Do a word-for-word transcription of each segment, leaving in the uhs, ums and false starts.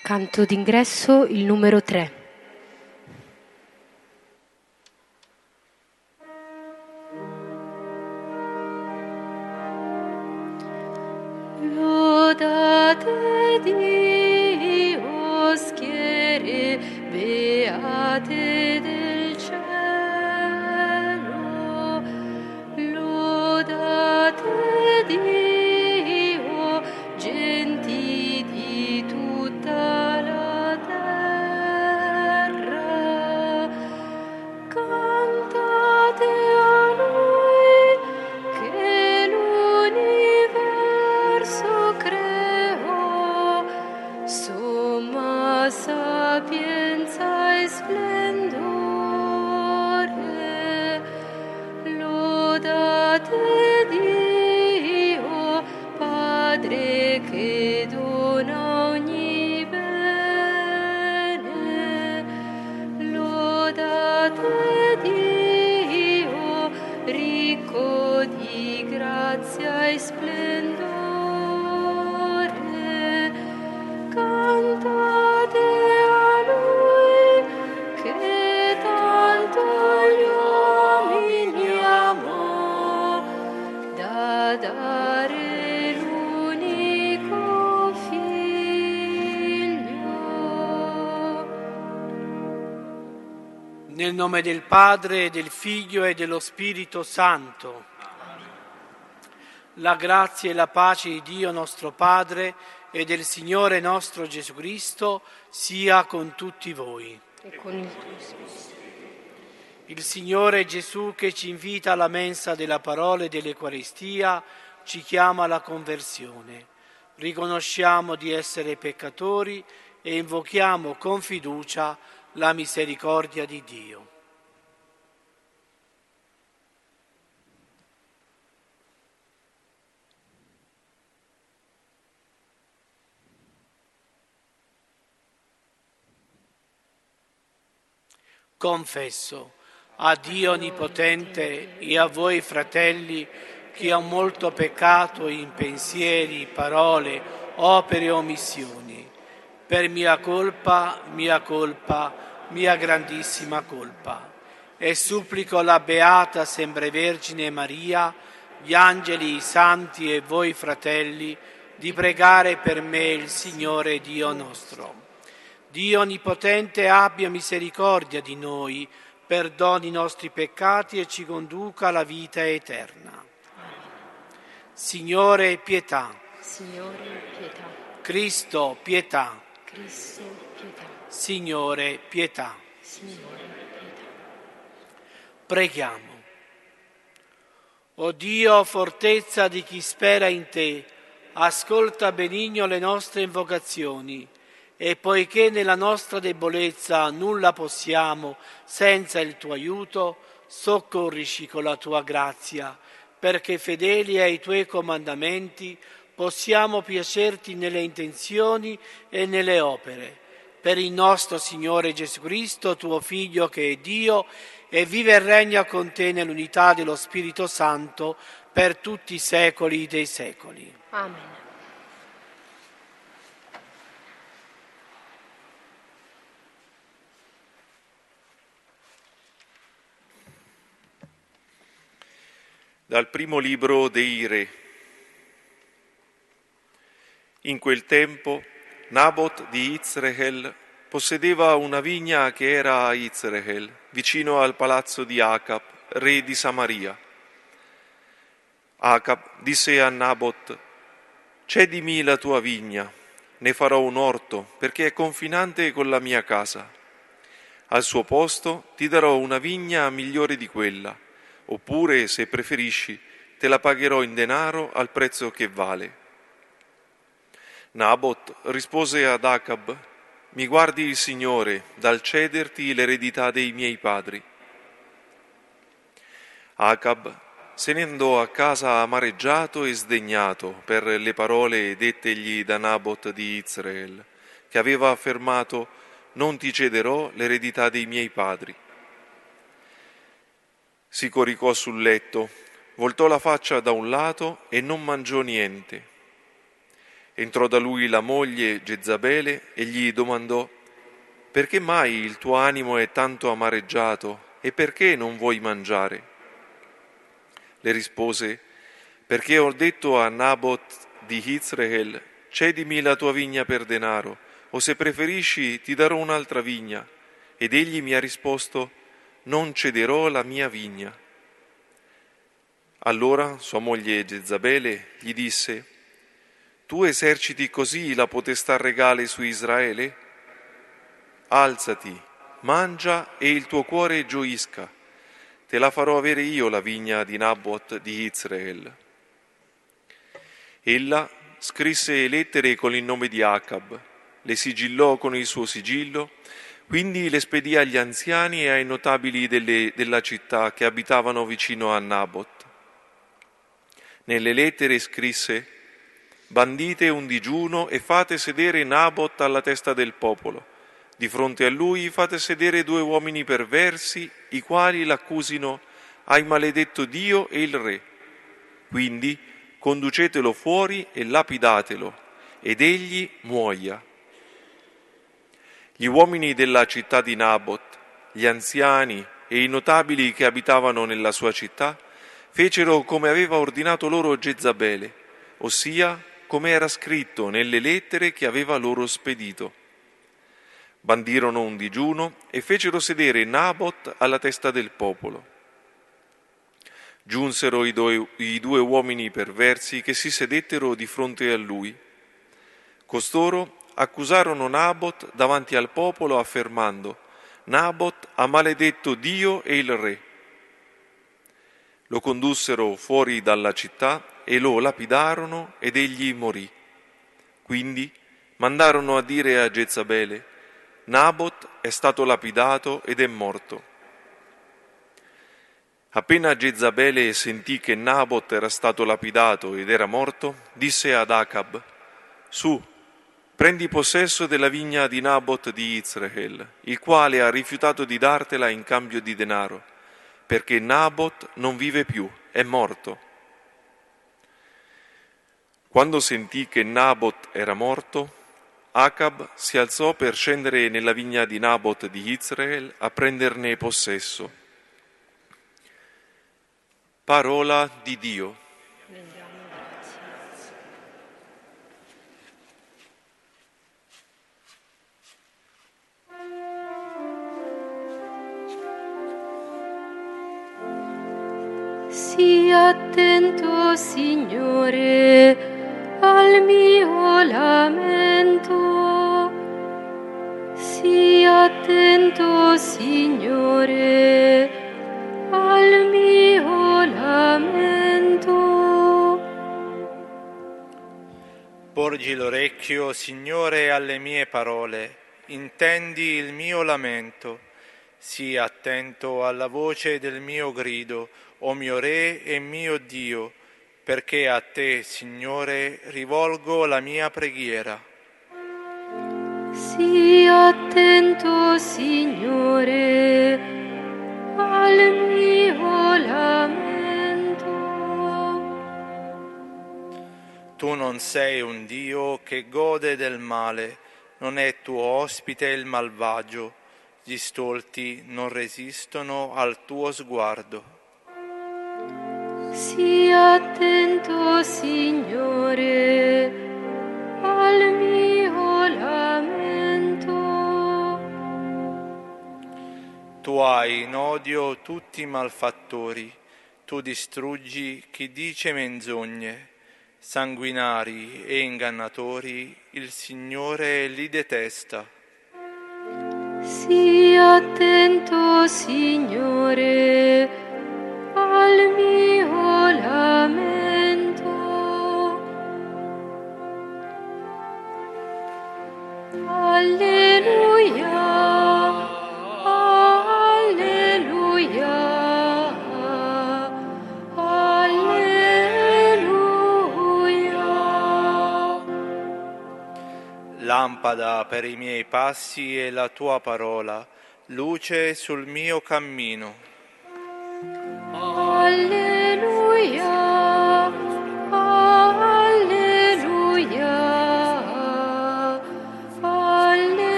Canto d'ingresso il numero tre. Lodate Dio, schiere beate del cielo, lodate Dio, genti di tutta la terra, cantate a Lui che l'universo creò, somma sapienza e splendore, lodate Dio, Padre che dona ogni bene, lodate Dio, ricco di grazia e splendore, cantate a Lui che tanto gli uomini amò, da dare l'unico Figlio. Nel nome del Padre, del Figlio e dello Spirito Santo. La grazia e la pace di Dio nostro Padre e del Signore nostro Gesù Cristo sia con tutti voi. E con il tuo spirito. Il Signore Gesù, che ci invita alla mensa della parola e dell'Eucaristia, ci chiama alla conversione. Riconosciamo di essere peccatori e invochiamo con fiducia la misericordia di Dio. Confesso a Dio Onnipotente e a voi fratelli che ho molto peccato in pensieri, parole, opere e omissioni, per mia colpa, mia colpa, mia grandissima colpa. E supplico la Beata Sempre Vergine Maria, gli angeli, i santi e voi fratelli, di pregare per me il Signore Dio nostro. Dio Onnipotente abbia misericordia di noi, perdoni i nostri peccati e ci conduca alla vita eterna. Signore, pietà. Signore, pietà. Cristo, pietà. Cristo, pietà. Signore, pietà. Signore, pietà. Preghiamo. O Dio, fortezza di chi spera in te, ascolta benigno le nostre invocazioni. E poiché nella nostra debolezza nulla possiamo senza il tuo aiuto, soccorrici con la tua grazia, perché fedeli ai tuoi comandamenti possiamo piacerti nelle intenzioni e nelle opere. Per il nostro Signore Gesù Cristo, tuo Figlio che è Dio, e vive e regna con te nell'unità dello Spirito Santo per tutti i secoli dei secoli. Amen. Dal primo libro dei Re. In quel tempo Nabot di Izrehel possedeva una vigna che era a Izrehel, vicino al palazzo di Acab, re di Samaria. Acab disse a Nabot: «Cedimi la tua vigna, ne farò un orto, perché è confinante con la mia casa. Al suo posto ti darò una vigna migliore di quella, oppure, se preferisci, te la pagherò in denaro al prezzo che vale». Nabot rispose ad Acab: «Mi guardi il Signore dal cederti l'eredità dei miei padri». Acab se ne andò a casa amareggiato e sdegnato per le parole dettegli da Nabot di Izrehel, che aveva affermato: «Non ti cederò l'eredità dei miei padri». Si coricò sul letto, voltò la faccia da un lato e non mangiò niente. Entrò da lui la moglie Jezabele e gli domandò: perché mai il tuo animo è tanto amareggiato e perché non vuoi mangiare? Le rispose: perché ho detto a Nabot di Israel: cedimi la tua vigna per denaro, o se preferisci ti darò un'altra vigna. Ed egli mi ha risposto: non cederò la mia vigna. Allora sua moglie Jezabele gli disse: tu eserciti così la potestà regale su Israele? Alzati, mangia e il tuo cuore gioisca. Te la farò avere io la vigna di Nabot di Israel. Ella scrisse lettere con il nome di Acab, le sigillò con il suo sigillo, quindi le spedì agli anziani e ai notabili delle, della città che abitavano vicino a Nabot. Nelle lettere scrisse: bandite un digiuno e fate sedere Nabot alla testa del popolo. Di fronte a lui fate sedere due uomini perversi, i quali l'accusino: hai maledetto Dio e il re. Quindi conducetelo fuori e lapidatelo, ed egli muoia. Gli uomini della città di Nabot, gli anziani e i notabili che abitavano nella sua città, fecero come aveva ordinato loro Jezabele, ossia come era scritto nelle lettere che aveva loro spedito. Bandirono un digiuno e fecero sedere Nabot alla testa del popolo. Giunsero i due, i due uomini perversi che si sedettero di fronte a lui. Costoro accusarono Nabot davanti al popolo affermando: Nabot ha maledetto Dio e il re. Lo condussero fuori dalla città e lo lapidarono ed egli morì. Quindi mandarono a dire a Jezabele: Nabot è stato lapidato ed è morto. Appena Jezabele sentì che Nabot era stato lapidato ed era morto, disse ad Acab: su, prendi possesso della vigna di Nabot di Israel, il quale ha rifiutato di dartela in cambio di denaro, perché Nabot non vive più, è morto. Quando sentì che Nabot era morto, Acab si alzò per scendere nella vigna di Nabot di Israel a prenderne possesso. Parola di Dio. Rendiamo grazie. Sii attento, Signore, al mio lamento. Sii attento, Signore, al mio lamento. Porgi l'orecchio, Signore, alle mie parole, intendi il mio lamento. Sii attento alla voce del mio grido, o mio Re e mio Dio, perché a te, Signore, rivolgo la mia preghiera. Sii attento, Signore, al mio lamento. Tu non sei un Dio che gode del male, non è tuo ospite il malvagio, gli stolti non resistono al tuo sguardo. Sii attento, Signore, al mio lamento. Tu hai in odio tutti i malfattori, tu distruggi chi dice menzogne, sanguinari e ingannatori, il Signore li detesta. Sii attento, Signore, al mio lamento. Alleluia, alleluia, alleluia. Lampada per i miei passi è la tua parola, luce sul mio cammino. Alleluia, alleluia,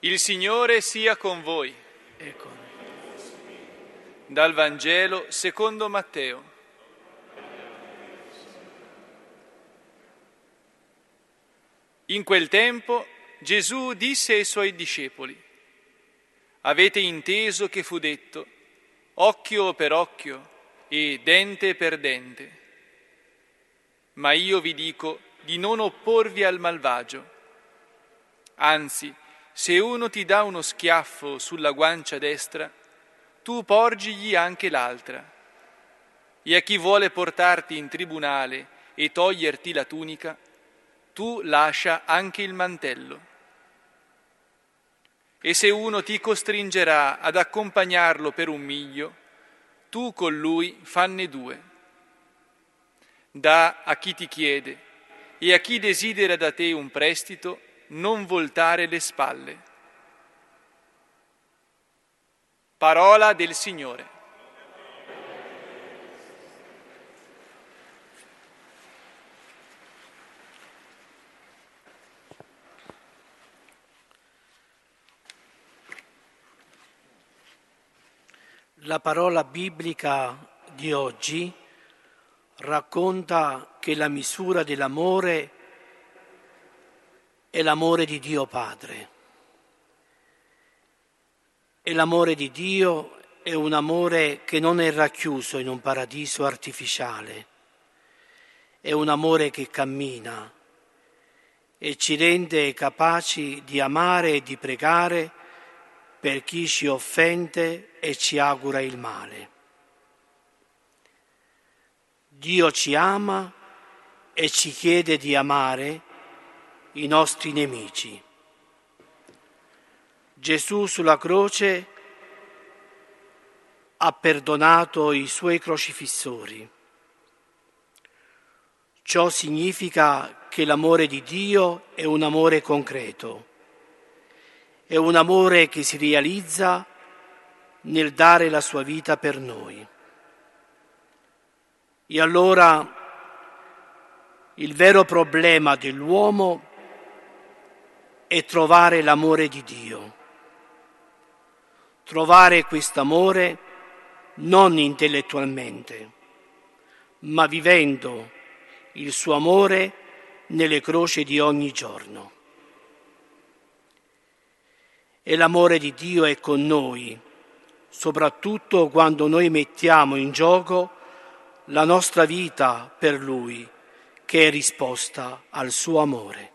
Il Signore sia con voi. Ecco. Dal Vangelo secondo Matteo. In quel tempo Gesù disse ai suoi discepoli: avete inteso che fu detto occhio per occhio e dente per dente. Ma io vi dico di non opporvi al malvagio. Anzi, se uno ti dà uno schiaffo sulla guancia destra, tu porgigli anche l'altra. E a chi vuole portarti in tribunale e toglierti la tunica, tu lascia anche il mantello. E se uno ti costringerà ad accompagnarlo per un miglio, tu con lui fanne due. Dà a chi ti chiede, e a chi desidera da te un prestito, non voltare le spalle. Parola del Signore. La parola biblica di oggi racconta che la misura dell'amore è l'amore di Dio Padre. E l'amore di Dio è un amore che non è racchiuso in un paradiso artificiale, è un amore che cammina e ci rende capaci di amare e di pregare per chi ci offende e ci augura il male. Dio ci ama e ci chiede di amare i nostri nemici. Gesù sulla croce ha perdonato i suoi crocifissori. Ciò significa che l'amore di Dio è un amore concreto, è un amore che si realizza nel dare la sua vita per noi. E allora il vero problema dell'uomo è trovare l'amore di Dio, trovare quest'amore non intellettualmente, ma vivendo il suo amore nelle croci di ogni giorno. E l'amore di Dio è con noi, soprattutto quando noi mettiamo in gioco la nostra vita per Lui, che è risposta al suo amore.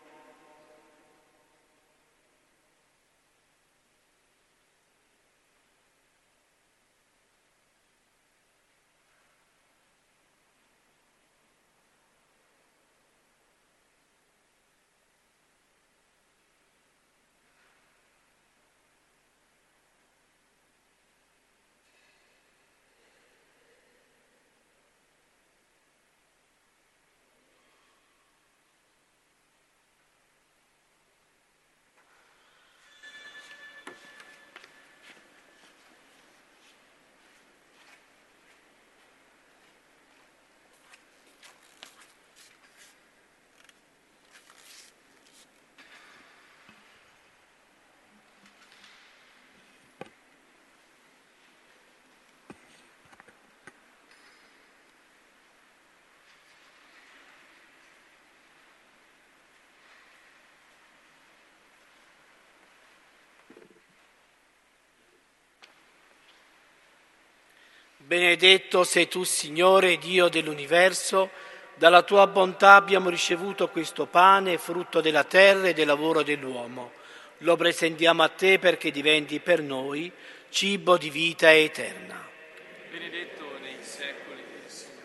Benedetto sei tu, Signore, Dio dell'universo, dalla tua bontà abbiamo ricevuto questo pane, frutto della terra e del lavoro dell'uomo. Lo presentiamo a te perché diventi per noi cibo di vita eterna. Benedetto nei secoli del Signore.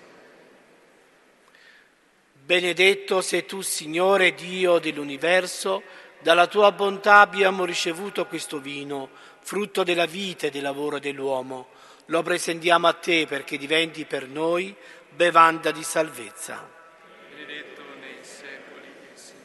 Benedetto sei tu, Signore, Dio dell'universo, dalla tua bontà abbiamo ricevuto questo vino, frutto della vita e del lavoro dell'uomo. Lo presentiamo a te perché diventi per noi bevanda di salvezza. Benedetto nei secoli del Signore.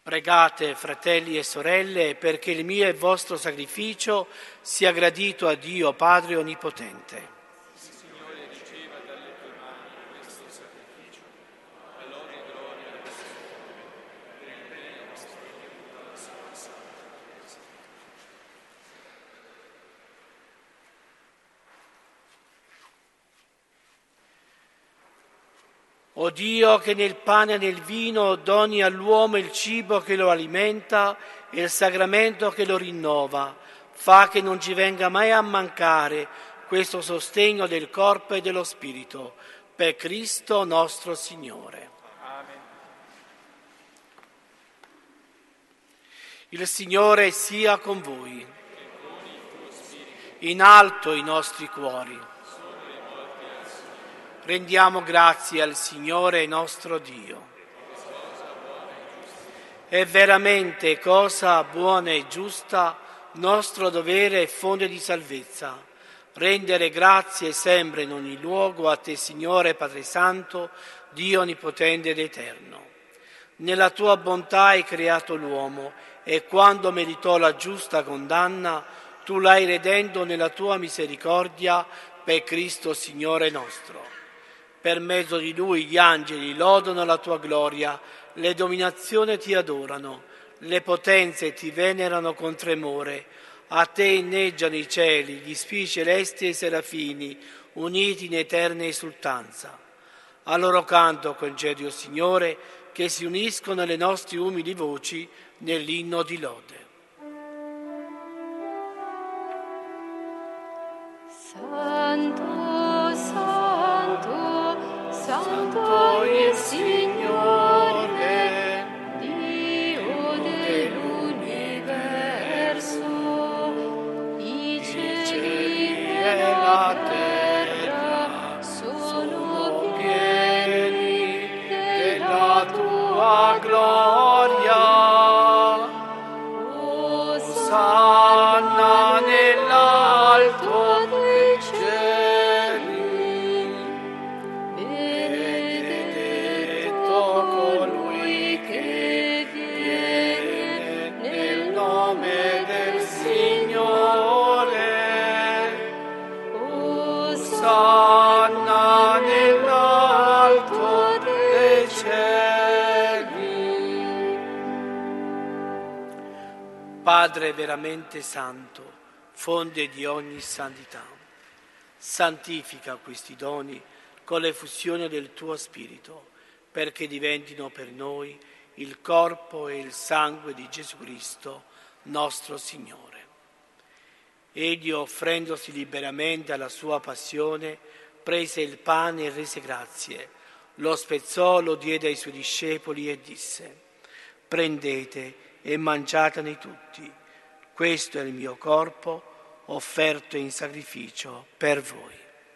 Pregate, fratelli e sorelle, perché il mio e il vostro sacrificio sia gradito a Dio Padre Onnipotente. Il Signore riceva dalle tue mani questo sacrificio, a lode e gloria del Signore, per il bene nostro e di tutta la sua salvezza. O Dio, che nel pane e nel vino doni all'uomo il cibo che lo alimenta e il sacramento che lo rinnova, fa che non ci venga mai a mancare questo sostegno del corpo e dello spirito, per Cristo nostro Signore. Amen. Il Signore sia con voi. In alto i nostri cuori. Rendiamo grazie al Signore nostro Dio. È veramente cosa buona e giusta, nostro dovere e fonte di salvezza, rendere grazie sempre in ogni luogo a Te, Signore Padre Santo, Dio Onnipotente ed Eterno. Nella Tua bontà hai creato l'uomo e quando meritò la giusta condanna, Tu l'hai redento nella Tua misericordia per Cristo Signore nostro. Per mezzo di Lui gli angeli lodano la Tua gloria, le dominazioni Ti adorano, le potenze Ti venerano con tremore. A Te inneggiano i cieli, gli spiriti celesti e i serafini, uniti in eterna esultanza. A loro canto concedi, o Signore, che si uniscono le nostre umili voci nell'inno di lode. Santo, Santo, Santo il Signore, Dio dell'universo, i cieli e la terra sono pieni della Tua gloria. Osanna nell'alto dei cieli. Benedetto colui che viene nel nome del Signore. Osanna nell'alto dei cieli. Padre veramente santo, fonte di ogni santità, santifica questi doni con l'effusione del Tuo Spirito, perché diventino per noi il corpo e il sangue di Gesù Cristo, nostro Signore. Egli, offrendosi liberamente alla Sua passione, prese il pane e rese grazie, lo spezzò, lo diede ai Suoi discepoli e disse: prendete e mangiatene tutti, questo è il mio corpo offerto in sacrificio per voi.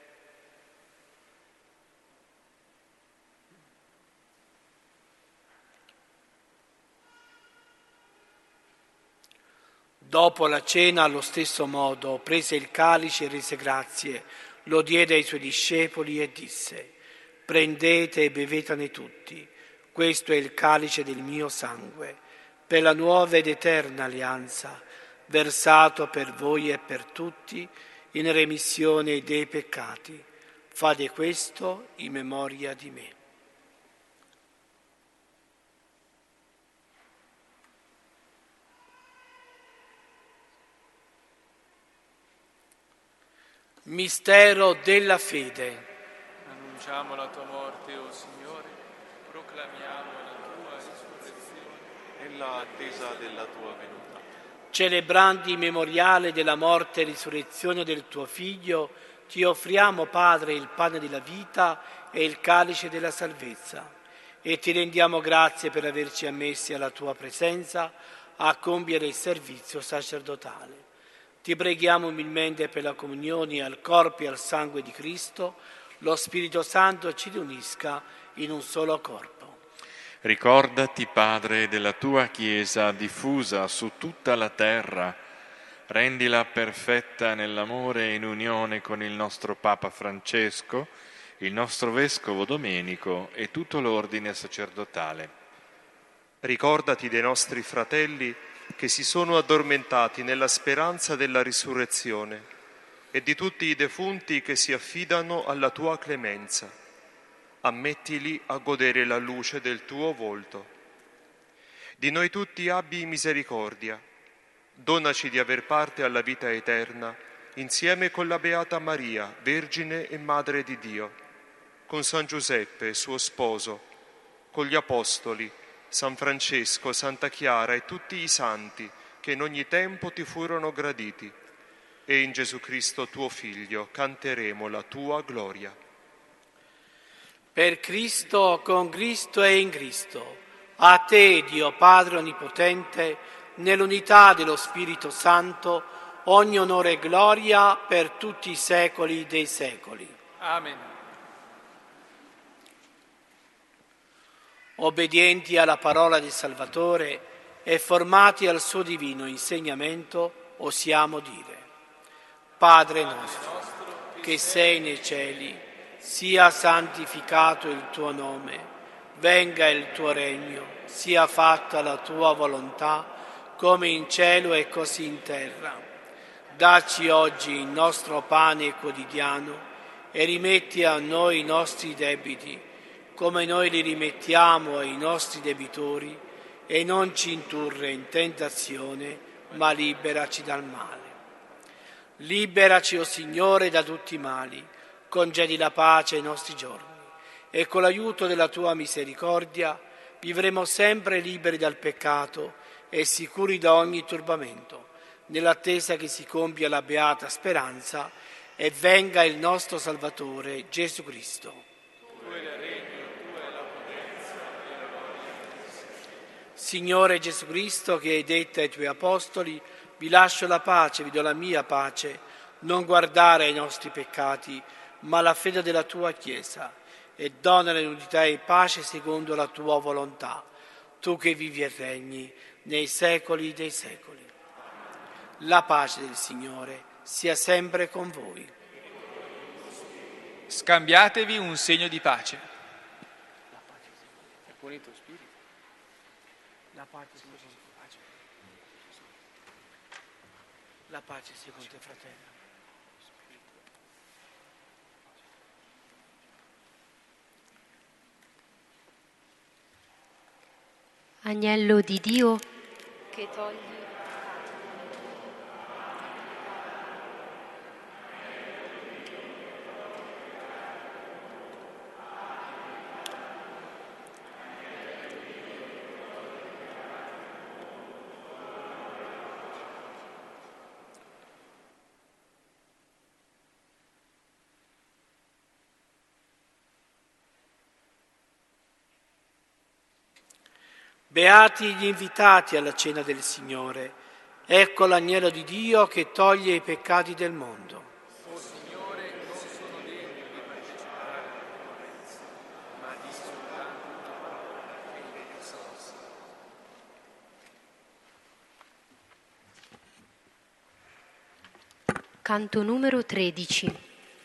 Dopo la cena, allo stesso modo, prese il calice e rese grazie, lo diede ai Suoi discepoli e disse: prendete e bevetene tutti, questo è il calice del mio sangue, per la nuova ed eterna alleanza, versato per voi e per tutti in remissione dei peccati. Fate questo in memoria di me. Mistero della fede. Annunciamo la Tua morte, o Signore, proclamiamo la Tua risurrezione e l'attesa della Tua venuta. Celebrando il memoriale della morte e risurrezione del Tuo Figlio, Ti offriamo, Padre, il pane della vita e il calice della salvezza, e Ti rendiamo grazie per averci ammessi alla Tua presenza a compiere il servizio sacerdotale. Ti preghiamo umilmente per la comunione al corpo e al sangue di Cristo, lo Spirito Santo ci riunisca in un solo corpo. Ricordati, Padre, della Tua Chiesa diffusa su tutta la terra, rendila perfetta nell'amore e in unione con il nostro Papa Francesco, il nostro Vescovo Domenico e tutto l'ordine sacerdotale. Ricordati dei nostri fratelli che si sono addormentati nella speranza della risurrezione e di tutti i defunti che si affidano alla tua clemenza. Ammettili a godere la luce del tuo volto. Di noi tutti abbi misericordia. Donaci di aver parte alla vita eterna insieme con la Beata Maria, Vergine e Madre di Dio, con San Giuseppe, suo sposo, con gli Apostoli, San Francesco, Santa Chiara e tutti i santi che in ogni tempo ti furono graditi. E in Gesù Cristo tuo Figlio canteremo la tua gloria. Per Cristo, con Cristo e in Cristo, a te, Dio Padre Onnipotente, nell'unità dello Spirito Santo, ogni onore e gloria per tutti i secoli dei secoli. Amen. Obbedienti alla parola del Salvatore e formati al suo divino insegnamento, osiamo dire: Padre nostro, che sei nei cieli, sia santificato il tuo nome, venga il tuo regno, sia fatta la tua volontà, come in cielo e così in terra. Dacci oggi il nostro pane quotidiano e rimetti a noi i nostri debiti, come noi li rimettiamo ai nostri debitori, e non ci indurre in tentazione, ma liberaci dal male. Liberaci, o Signore, da tutti i mali, concedi la pace ai nostri giorni, e con l'aiuto della tua misericordia vivremo sempre liberi dal peccato e sicuri da ogni turbamento, nell'attesa che si compia la beata speranza e venga il nostro Salvatore Gesù Cristo. Signore Gesù Cristo, che hai detto ai tuoi apostoli: vi lascio la pace, vi do la mia pace, non guardare ai nostri peccati, ma alla fede della tua Chiesa, e donale l'unità e pace secondo la tua volontà, tu che vivi e regni nei secoli dei secoli. La pace del Signore sia sempre con voi. Scambiatevi un segno di pace. La pace sia con il tuo spirito. La pace sia con te, La pace sia con te, fratello. Agnello di Dio che toglie Beati gli invitati alla cena del Signore. Ecco l'agnello di Dio che toglie i peccati del mondo. O Signore, non sono degno di partecipare alla tua mensa, ma di soltanto una parola e io sarò. Canto numero tredici.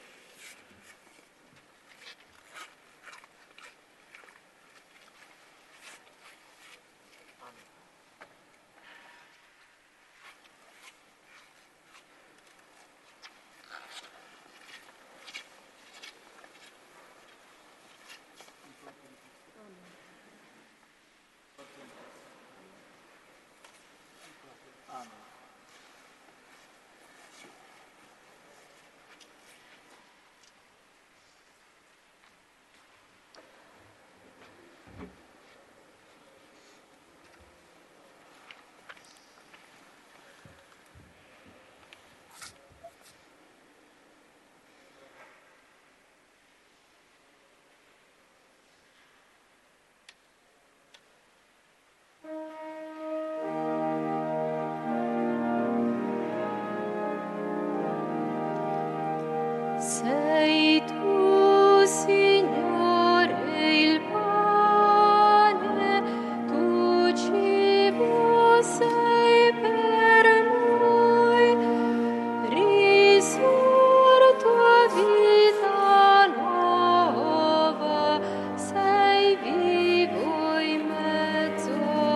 Sei tu, Signore, il pane, tu cibo sei per noi, risorto a vita nuova, sei vivo in mezzo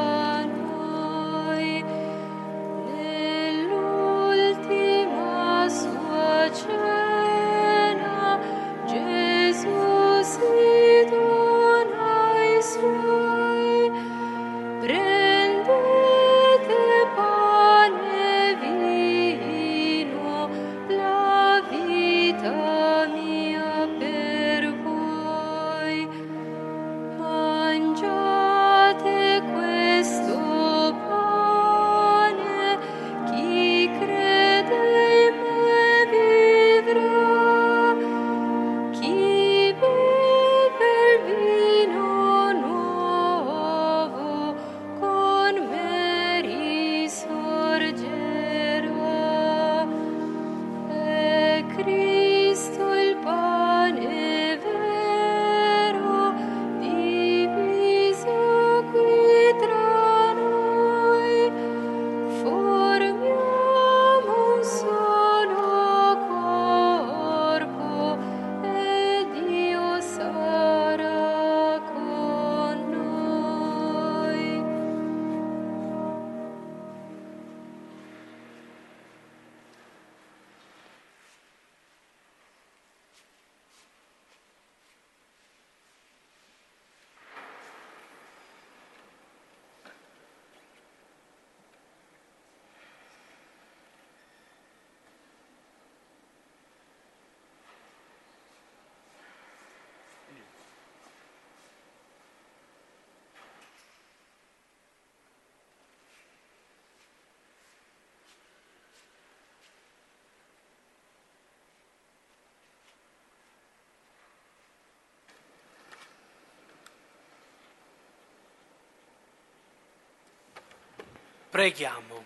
Preghiamo.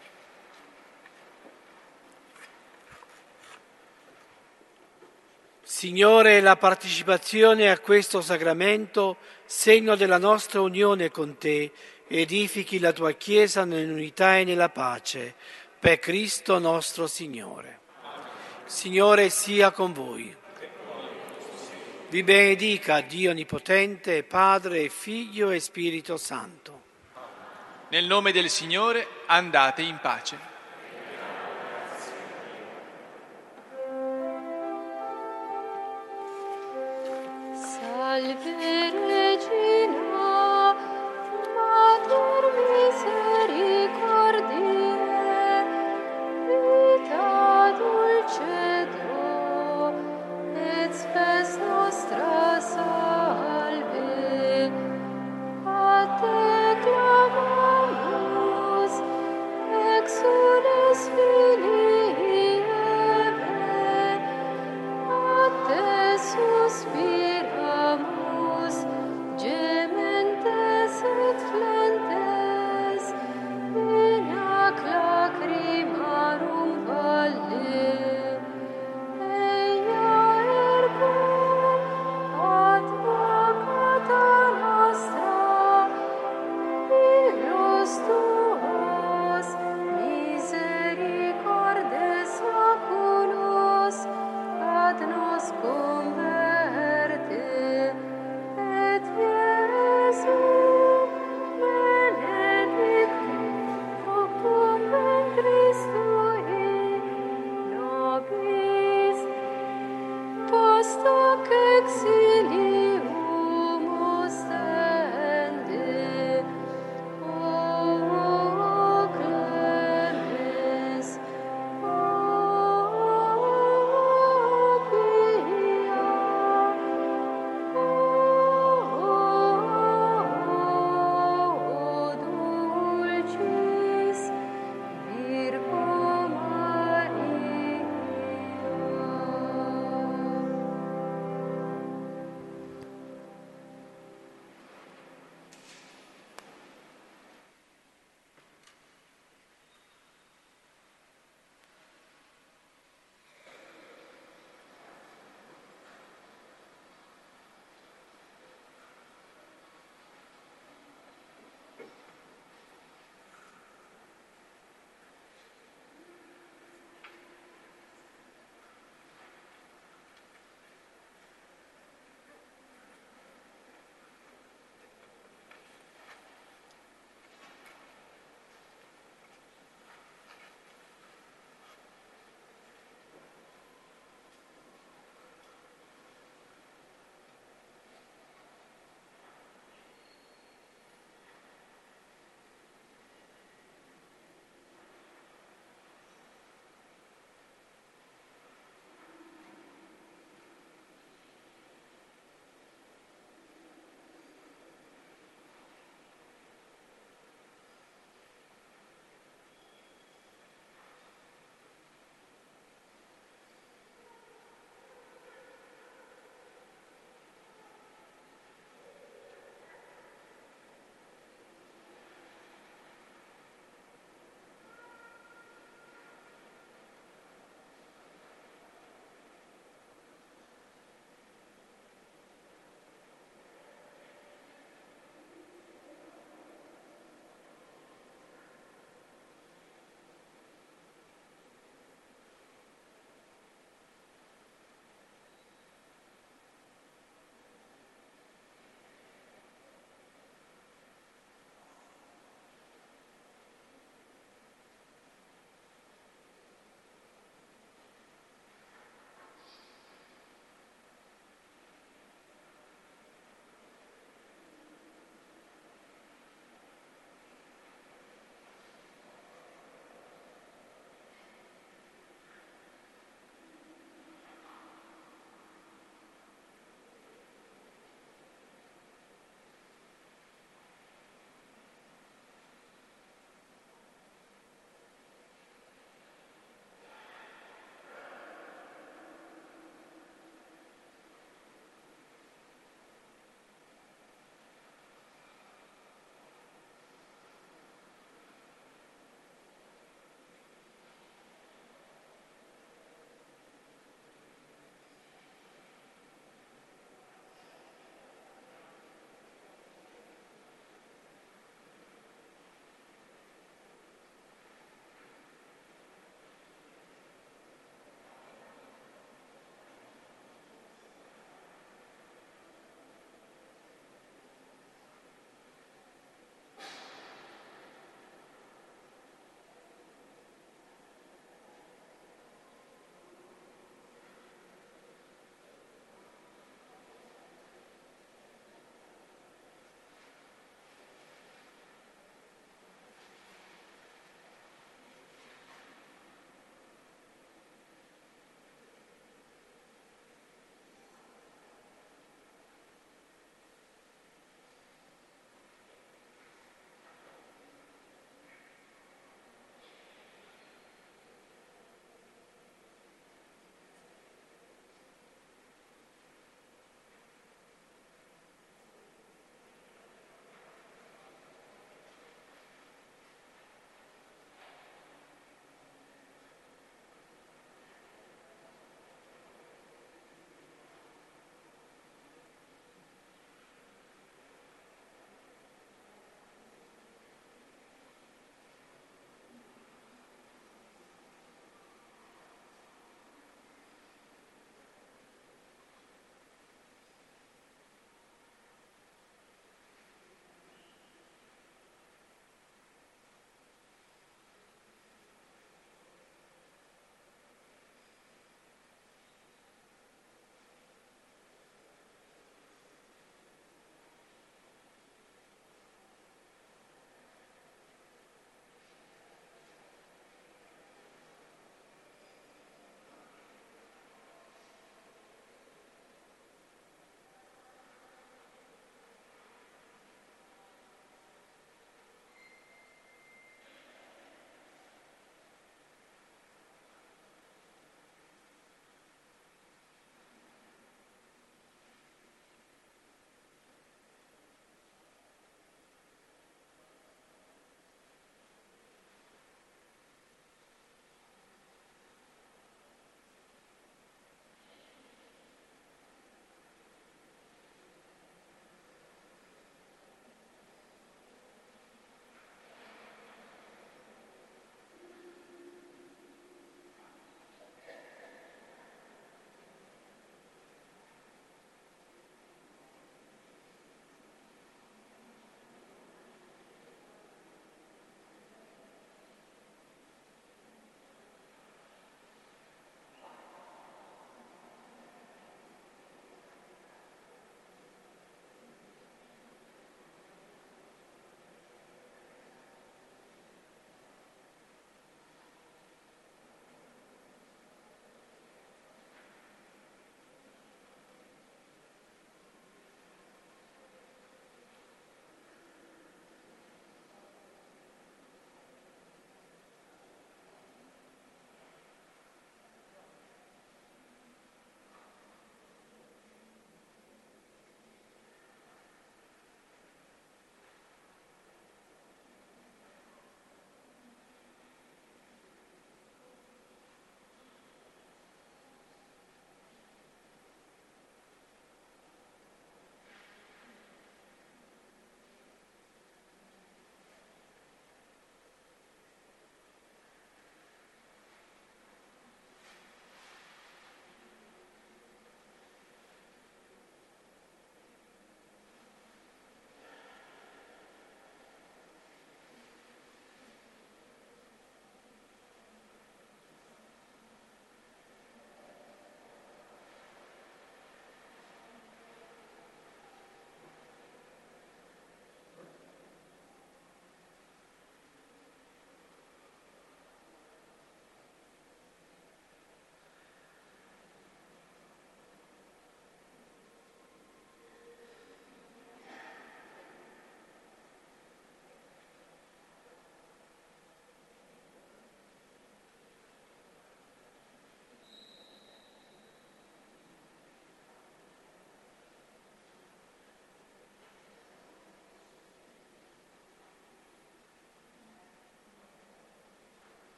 Signore, la partecipazione a questo sacramento, segno della nostra unione con Te, edifichi la Tua Chiesa nell'unità e nella pace, per Cristo nostro Signore. Signore sia con voi. Vi benedica Dio Onnipotente, Padre, Figlio e Spirito Santo. Nel nome del Signore andate in pace. Salvere